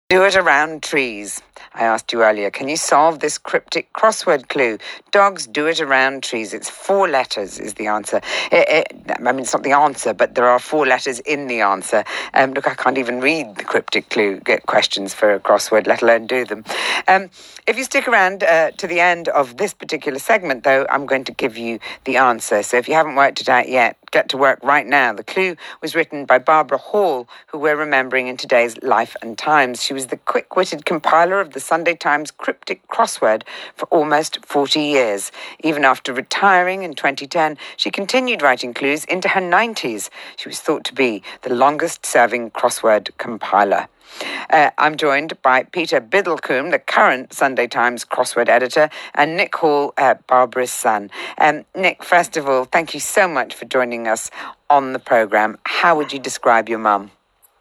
Do it around trees. I asked you earlier, can you solve this cryptic crossword clue? Dogs do it around trees. It's 4 letters is the answer. It's not the answer, but there are 4 letters in the answer. Look, I can't even read the cryptic clue questions for a crossword, let alone do them. If you stick around to the end of this particular segment, though, I'm going to give you the answer. So if you haven't worked it out yet, get to work right now. The clue was written by Barbara Hall, who we're remembering in today's Life and Times. She was the quick-witted compiler of the Sunday Times cryptic crossword for almost 40 years. Even after retiring in 2010, she continued writing clues into her 90s. She was thought to be the longest-serving crossword compiler. I'm joined by Peter Biddlecombe, the current Sunday Times crossword editor, and Nick Hall, Barbara's son. Nick, first of all, thank you so much for joining us on the programme. How would you describe your mum?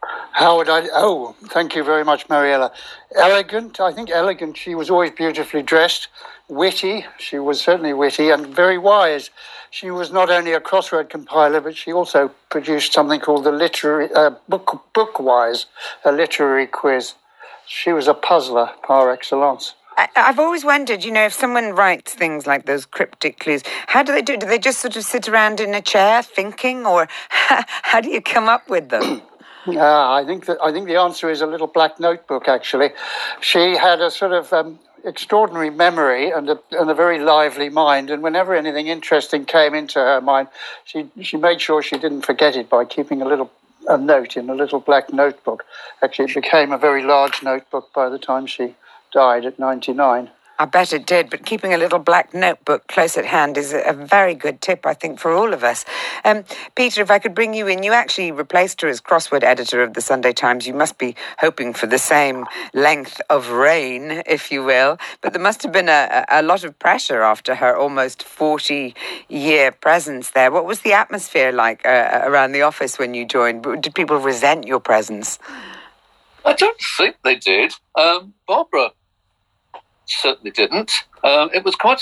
Thank you very much, Mariella. Elegant, I think elegant. She was always beautifully dressed, witty. She was certainly witty and very wise. She was not only a crossword compiler, but she also produced something called the literary Bookwise, a literary quiz. She was a puzzler par excellence. I've always wondered, if someone writes things like those cryptic clues, how do they do it? Do they just sort of sit around in a chair thinking, or how do you come up with them? I think the answer is a little black notebook, actually. She had a sort of extraordinary memory and a very lively mind, and whenever anything interesting came into her mind, she made sure she didn't forget it by keeping a note in a little black notebook. Actually, it became a very large notebook by the time she died at 99. I bet it did, but keeping a little black notebook close at hand is a very good tip, I think, for all of us. Peter, if I could bring you in, you actually replaced her as crossword editor of the Sunday Times. You must be hoping for the same length of reign, if you will, but there must have been a lot of pressure after her almost 40-year presence there. What was the atmosphere like around the office when you joined? Did people resent your presence? I don't think they did. Barbara certainly didn't. It was quite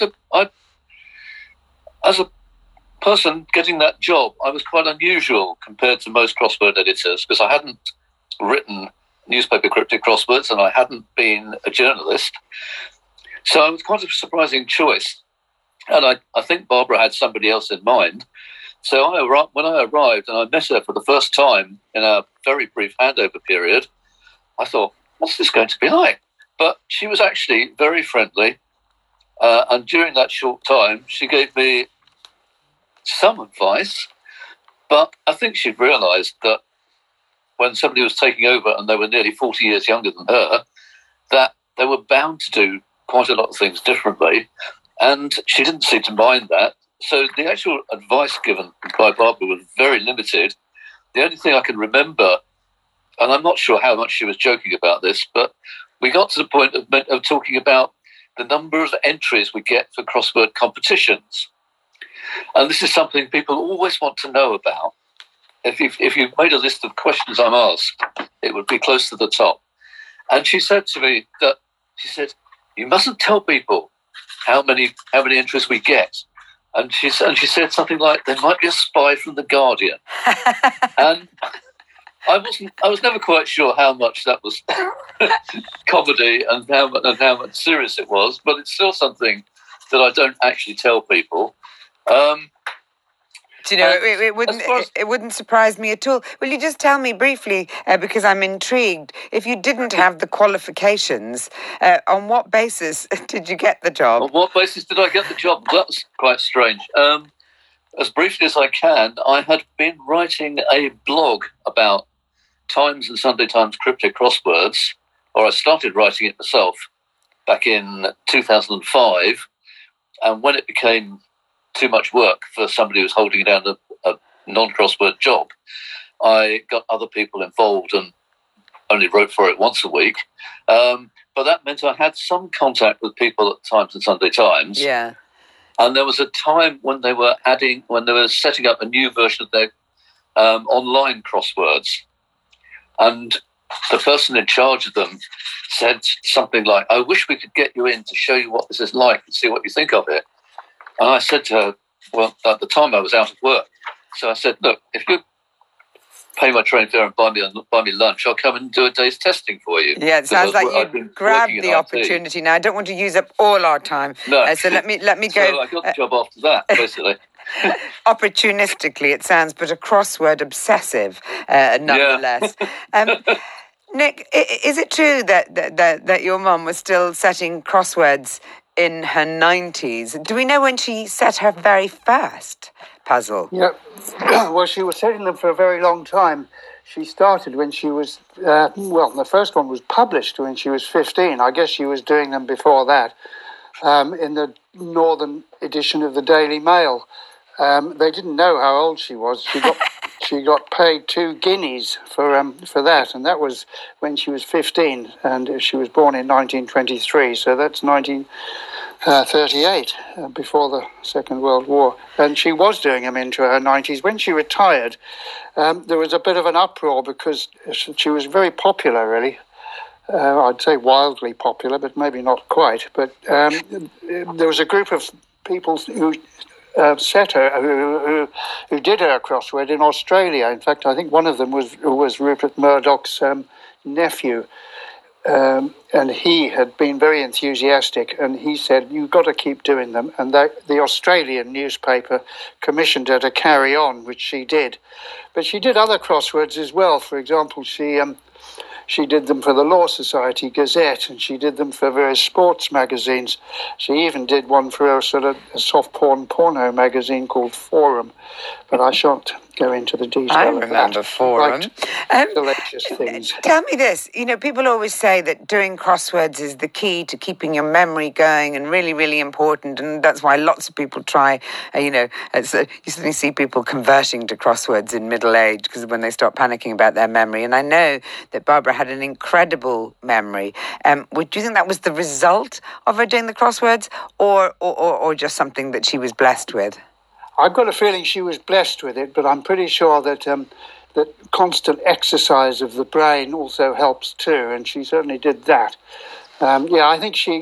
as a person getting that job, I was quite unusual compared to most crossword editors because I hadn't written newspaper cryptic crosswords and I hadn't been a journalist. So it was quite a surprising choice. And I think Barbara had somebody else in mind. So when I arrived and I met her for the first time in a very brief handover period, I thought, what's this going to be like? But she was actually very friendly. And during that short time, she gave me some advice. But I think she'd realised that when somebody was taking over and they were nearly 40 years younger than her, that they were bound to do quite a lot of things differently. And she didn't seem to mind that. So the actual advice given by Barbara was very limited. The only thing I can remember, and I'm not sure how much she was joking about this, but we got to the point of talking about the number of entries we get for crossword competitions. And this is something people always want to know about. If you made a list of questions I'm asked, it would be close to the top. And she said to me you mustn't tell people how many entries we get. And she said something like, there might be a spy from The Guardian. And I was never quite sure how much that was comedy and how much serious it was, but it's still something that I don't actually tell people. Do you know, it wouldn't surprise me at all. Will you just tell me briefly, because I'm intrigued, if you didn't have the qualifications, on what basis did you get the job? On what basis did I get the job? That was quite strange. As briefly as I can, I had been writing a blog about Times and Sunday Times cryptic crosswords, or I started writing it myself back in 2005. And when it became too much work for somebody who was holding down a non-crossword job, I got other people involved and only wrote for it once a week. But that meant I had some contact with people at Times and Sunday Times. Yeah. And there was a time when they were setting up a new version of their online crosswords. And the person in charge of them said something like, I wish we could get you in to show you what this is like and see what you think of it. And I said to her, well, at the time I was out of work. So I said, look, if pay my train fare and buy me lunch, I'll come and do a day's testing for you. Yeah, it sounds like I've you been grabbed working in the IT. opportunity. Now, I don't want to use up all our time. No. So let me go. So I got the job after that, basically. Opportunistically, it sounds, but a crossword obsessive, nonetheless. Nick, is it true that your mum was still setting crosswords in her 90s? Do we know when she set her very first puzzle? Yeah, well, she was setting them for a very long time. She started when she was, the first one was published when she was 15. I guess she was doing them before that in the northern edition of the Daily Mail. They didn't know how old she was. She got paid 2 guineas for that, and that was when she was 15, and she was born in 1923, so that's 1938, before the Second World War. And she was doing them into her 90s. When she retired, there was a bit of an uproar because she was very popular, really. I'd say wildly popular, but maybe not quite. But there was a group of people who set her, who did her crossword in Australia. In fact, I think one of them was Rupert Murdoch's nephew, and he had been very enthusiastic, and he said, "You've got to keep doing them." And the Australian newspaper commissioned her to carry on, which she did. But she did other crosswords as well. For example, she did them for the Law Society Gazette, and she did them for various sports magazines. She even did one for a sort of a soft porno magazine called Forum, but I shan't go into the detail I of that. remember Forum. Salacious things. Tell me this. People always say that doing crosswords is the key to keeping your memory going and really, really important. And that's why lots of people try, you suddenly see people converting to crosswords in middle age because when they start panicking about their memory. And I know that Barbara had an incredible memory. Do you think that was the result of her doing the crosswords or just something that she was blessed with? I've got a feeling she was blessed with it, but I'm pretty sure that that constant exercise of the brain also helps too, and she certainly did that. I think she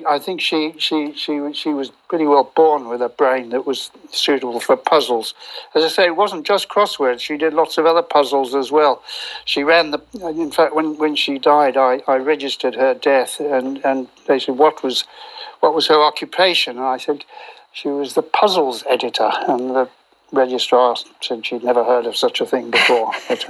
was pretty well born with a brain that was suitable for puzzles. As I say, it wasn't just crosswords. She did lots of other puzzles as well. She ran in fact, when she died, I registered her death, and they said, what was her occupation? And I said, she was the puzzles editor, and the registrar said she'd never heard of such a thing before.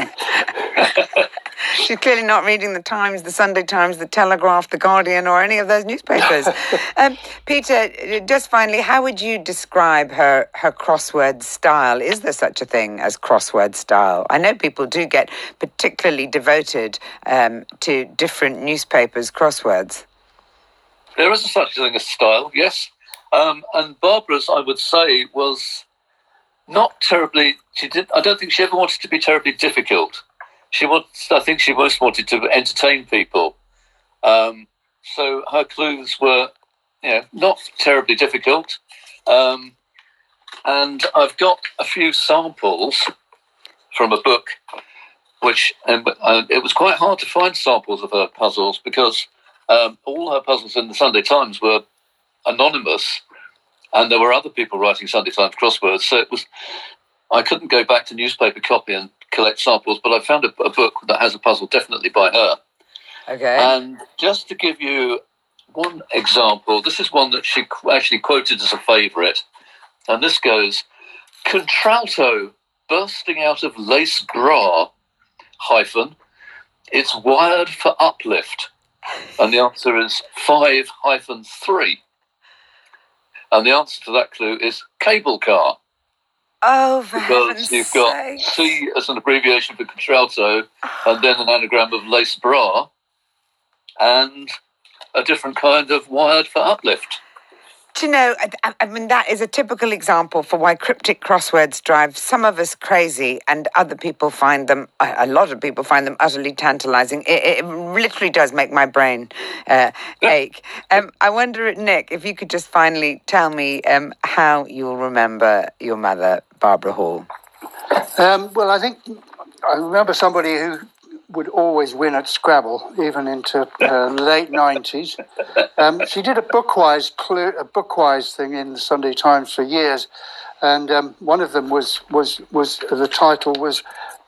She's clearly not reading the Times, the Sunday Times, the Telegraph, the Guardian, or any of those newspapers. Peter, just finally, how would you describe her crossword style? Is there such a thing as crossword style? I know people do get particularly devoted to different newspapers' crosswords. There is such a thing as style, yes. And Barbara's, I would say, was not terribly. I don't think she ever wanted to be terribly difficult. I think she most wanted to entertain people. So her clues were, not terribly difficult. And I've got a few samples from a book, which it was quite hard to find samples of her puzzles because all her puzzles in the Sunday Times were anonymous, and there were other people writing Sunday Times crosswords. So I couldn't go back to newspaper copy and collect samples, but I found a book that has a puzzle definitely by her. Okay. And just to give you one example, this is one that she actually quoted as a favourite, and this goes, contralto bursting out of lace bra, it's wired for uplift. And the answer is 5-3. And the answer to that clue is cable car. Oh, for because you've got C as an abbreviation for contralto, and then an anagram of lace bra, and a different kind of wired for uplift. Do you know, I mean, that is a typical example for why cryptic crosswords drive some of us crazy and other people find them, a lot of people find them utterly tantalising. It literally does make my brain ache. I wonder, Nick, if you could just finally tell me how you'll remember your mother, Barbara Hall. Well, I think I remember somebody who would always win at Scrabble, even into late 90s. She did a Bookwise thing in the Sunday Times for years, and one of them was the title was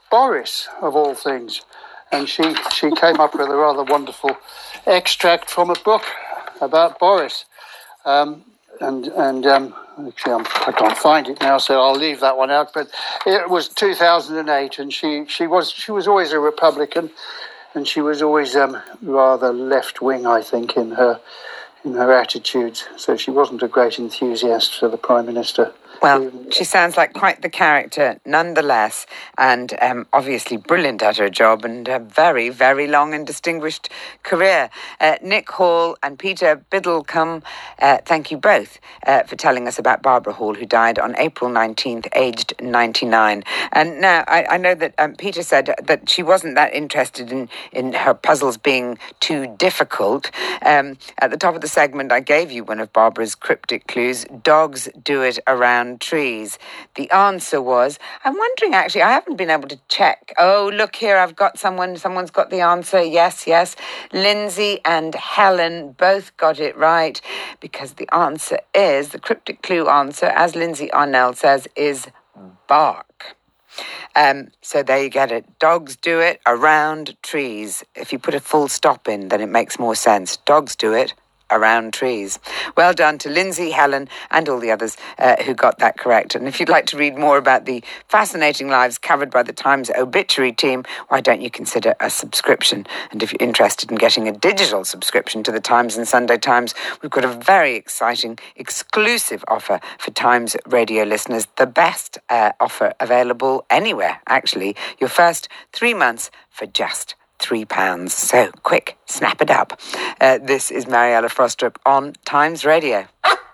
Boris, of all things. And she came up with a rather wonderful extract from a book about Boris. Actually, I can't find it now, so I'll leave that one out. But it was 2008, and she was always a Republican, and she was always rather left wing, I think, in her attitudes. So she wasn't a great enthusiast for the Prime Minister. Well, she sounds like quite the character nonetheless, and obviously brilliant at her job, and a very, very long and distinguished career. Nick Hall and Peter Biddlecombe, thank you both for telling us about Barbara Hall, who died on April 19th, aged 99. And now I know that Peter said that she wasn't that interested in her puzzles being too difficult. At the top of the segment, I gave you one of Barbara's cryptic clues. Dogs do it around trees. The answer was, I'm wondering actually, I haven't been able to check. Oh, look here, I've got someone's got the answer. Yes. Lindsay and Helen both got it right, because the answer is, the cryptic clue answer, as Lindsay Arnell says, is bark. So there you get it. Dogs do it around trees. If you put a full stop in, then it makes more sense. Dogs do it around trees. Well done to Lindsay, Helen, and all the others who got that correct. And if you'd like to read more about the fascinating lives covered by the Times obituary team, why don't you consider a subscription? And if you're interested in getting a digital subscription to the Times and Sunday Times, we've got a very exciting, exclusive offer for Times radio listeners. The best offer available anywhere, actually. Your first 3 months for just £3. So quick, snap it up. This is Mariella Frostrup on Times Radio.